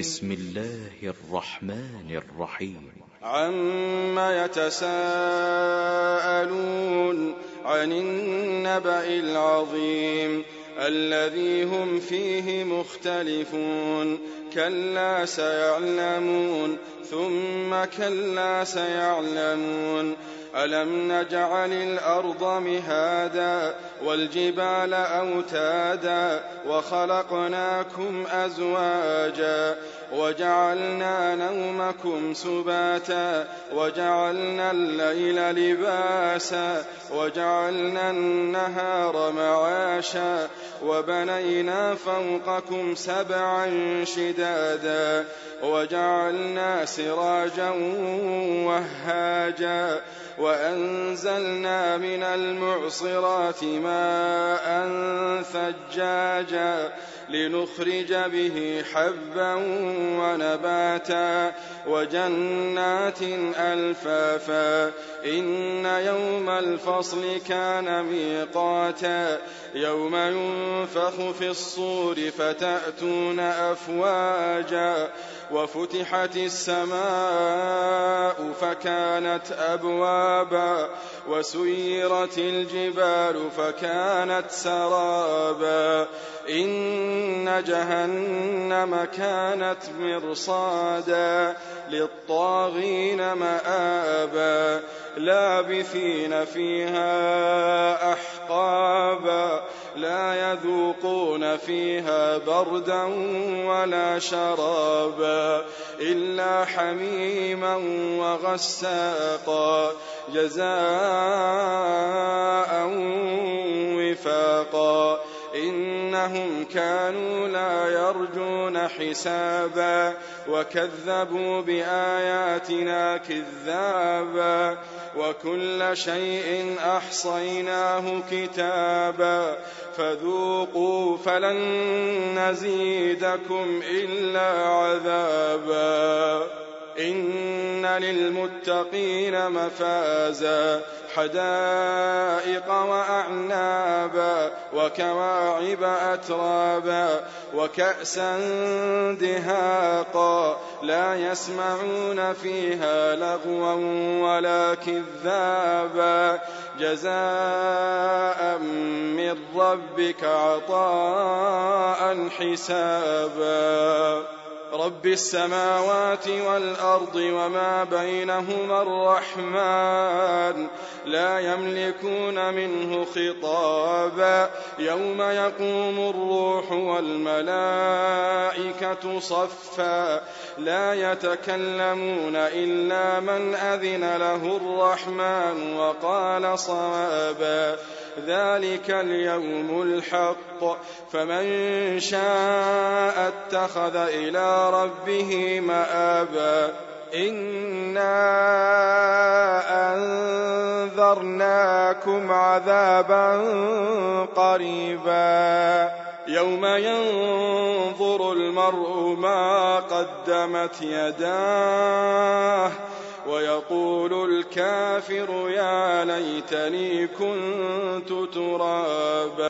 بسم الله الرحمن الرحيم. عما يتساءلون عن النبأ العظيم الذي هم فيه مختلفون كلا سيعلمون ثم كلا سيعلمون ألم نجعل الأرض مهادا والجبال أوتادا وخلقناكم أزواجا وجعلنا نومكم سباتا وجعلنا الليل لباسا وجعلنا النهار معاشا وبنينا فوقكم سبعا شدادا وجعلنا سراجا وهاجا وأنزلنا من المعصرات ماء ثجاجا لنخرج به حبا ونباتا وجنات ألفافا إن يوم الفصل كان ميقاتا يوم ينفخ في الصور فتأتون أفواجا وفتحت السماء فكانت أبوابا وسيرت الجبال فكانت سرابا إن جهنم كانت مرصادا للطاغين مآبا لابثين فيها أحقابا لا يذوقون فيها بردا ولا شرابا إلا حميما وغساقا جزاء وفاقا إنهم كانوا لا يرجون حسابا وكذبوا بآياتنا كذابا وكل شيء أحصيناه كتابا فذوقوا فلن نزيدكم إلا عذابا إن للمتقين مفازا حدائق وأعنابا وكواعب أترابا وكأسا دهاقا لا يسمعون فيها لغوا ولا كذابا جزاء من ربك عطاء حسابا رب السماوات والأرض وما بينهما الرحمن لا يملكون منه خطابا يوم يقوم الروح والملائكة صفا لا يتكلمون إلا من أذن له الرحمن وقال صوابا ذلك اليوم الحق فمن شاء اتخذ إلى ربه مآبا إنا أنذرناكم عذابا قريبا يوم ينظر المرء ما قدمت يداه ويقول الكافر يا ليتني كنت ترابا.